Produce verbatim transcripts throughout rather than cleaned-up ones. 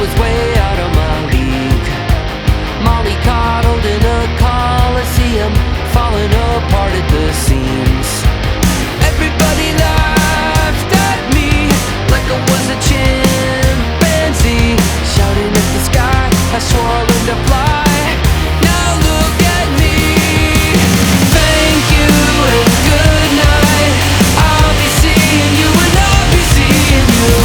was way out of my league. Molly coddled in a coliseum, falling apart at the seams. Everybody laughed at me like I was a chimpanzee, shouting at the sky, I swore I learned to fly. Now look at me. Thank you and good night. I'll be seeing you and I'll be seeing you.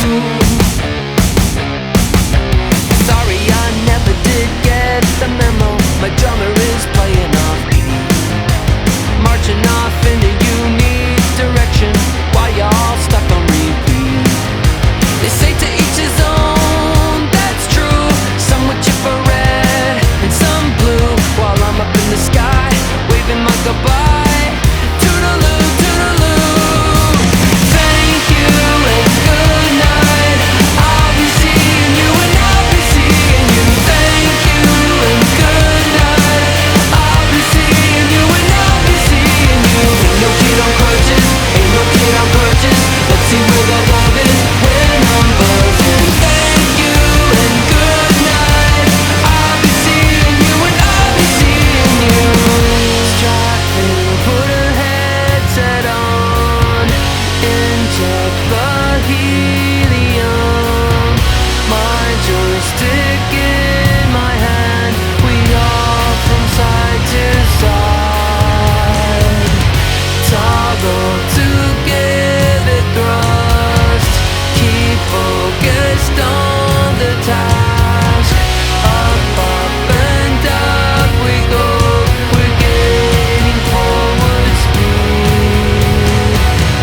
Sorry I never did get the memo. My drummer is playing off key, marching off in a unique direction while y'all stuck on repeat. They say to each his own, that's true. Some would chip a red and some blue, while I'm up in the sky waving my goodbye. Toodaloo, toodaloo. Thank you and good night. I'll be seeing you and I'll be seeing you. Thank you and good night. I'll be seeing you and I'll be seeing you. Ain't no kid on crutches, ain't no kid on crutches. Let's see where the love is when I'm buzzing. Thank you and good night. I'll be seeing you and I'll be seeing you. Striving, put a headset on, inject the helium. My joystick in my hand, we all from side to side. Toggle to give it thrust. Keep focused on the task. Up, up and up we go. We're gaining forward speed.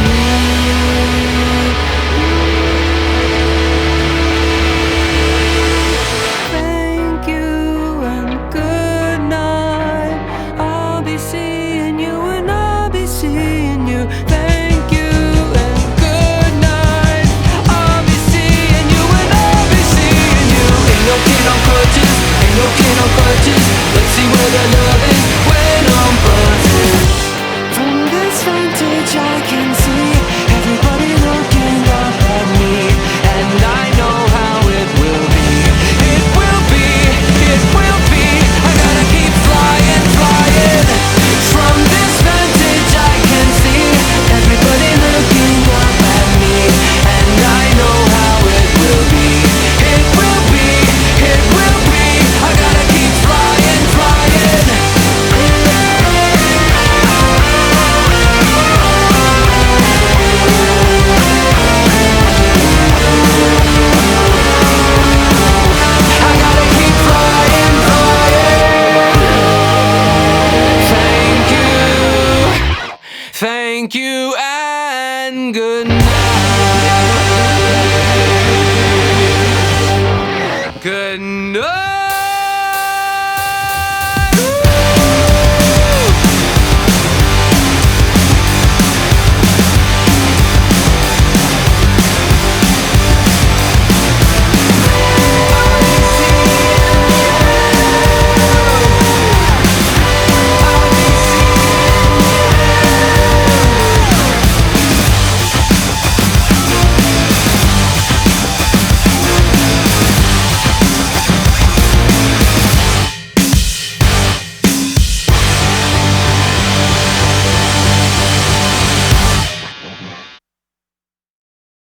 Thank you and good night. I'll be seeing you and I'll be seeing you. Thank you and good night. I'll be seeing you and I'll be seeing you. Ain't no kid on crutches, ain't no kid on crutches. Let's see where the love is when I'm buzzing. From this vantage I can see everybody looking up at me, and I know how it will be. It will be, it will be. I gotta keep flying, flying. From this vantage I can see everybody looking up at me, and I know how it will be. It will be, it will be. I gotta keep flying, flying. I gotta keep flying, flying. Thank you, thank you and good